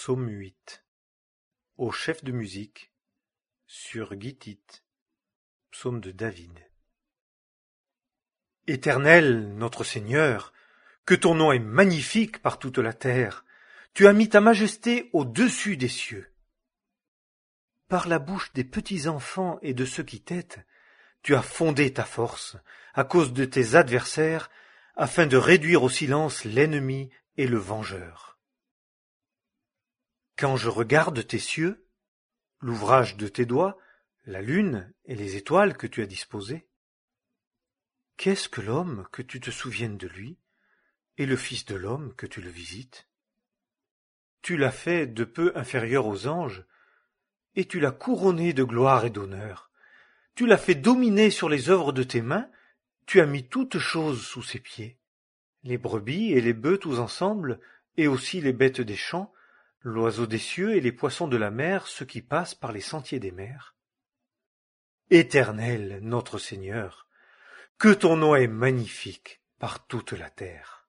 Psaume 8. Au chef de musique, sur Gittith, psaume de David. Éternel, notre Seigneur, que ton nom est magnifique par toute la terre, tu as mis ta majesté au-dessus des cieux. Par la bouche des petits enfants et de ceux qui t'aident, tu as fondé ta force à cause de tes adversaires, afin de réduire au silence l'ennemi et le vengeur. Quand je regarde tes cieux, l'ouvrage de tes doigts, la lune et les étoiles que tu as disposées, qu'est-ce que l'homme que tu te souviennes de lui, et le Fils de l'homme que tu le visites? Tu l'as fait de peu inférieur aux anges, et tu l'as couronné de gloire et d'honneur. Tu l'as fait dominer sur les œuvres de tes mains, tu as mis toutes choses sous ses pieds, les brebis et les bœufs tous ensemble, et aussi les bêtes des champs, l'oiseau des cieux et les poissons de la mer, ceux qui passent par les sentiers des mers. Éternel, notre Seigneur, que ton nom est magnifique par toute la terre.